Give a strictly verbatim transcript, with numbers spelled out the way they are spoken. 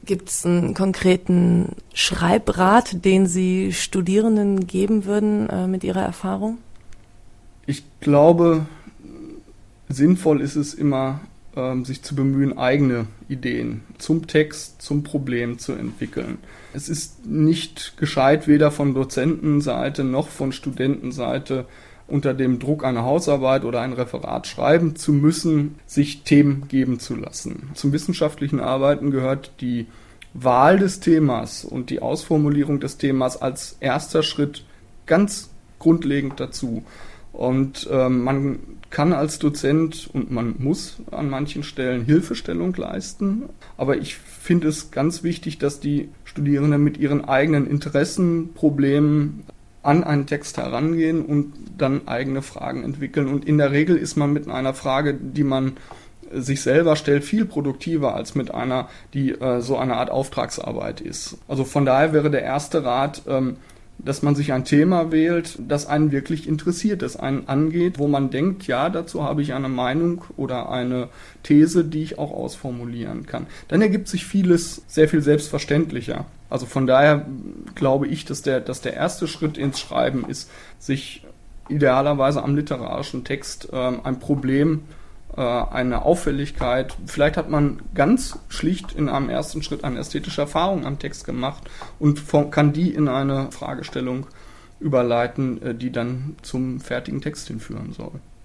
Gibt es einen konkreten Schreibrat, den Sie Studierenden geben würden äh, mit Ihrer Erfahrung? Ich glaube, sinnvoll ist es immer, ähm, sich zu bemühen, eigene Ideen zum Text, zum Problem zu entwickeln. Es ist nicht gescheit, weder von Dozentenseite noch von Studentenseite unter dem Druck, eine Hausarbeit oder ein Referat schreiben zu müssen, sich Themen geben zu lassen. Zum wissenschaftlichen Arbeiten gehört die Wahl des Themas und die Ausformulierung des Themas als erster Schritt ganz grundlegend dazu. Und äh, man kann als Dozent und man muss an manchen Stellen Hilfestellung leisten. Aber ich finde es ganz wichtig, dass die Studierenden mit ihren eigenen Interessen, Problemen an einen Text herangehen und dann eigene Fragen entwickeln. Und in der Regel ist man mit einer Frage, die man sich selber stellt, viel produktiver als mit einer, die äh, so eine Art Auftragsarbeit ist. Also von daher wäre der erste Rat, ähm, dass man sich ein Thema wählt, das einen wirklich interessiert, das einen angeht, wo man denkt, ja, dazu habe ich eine Meinung oder eine These, die ich auch ausformulieren kann. Dann ergibt sich vieles sehr viel selbstverständlicher. Also von daher glaube ich, dass der, dass der erste Schritt ins Schreiben ist, sich idealerweise am literarischen Text äh, ein Problem, äh, eine Auffälligkeit, vielleicht hat man ganz schlicht in einem ersten Schritt eine ästhetische Erfahrung am Text gemacht und von, kann die in eine Fragestellung überleiten, äh, die dann zum fertigen Text hinführen soll.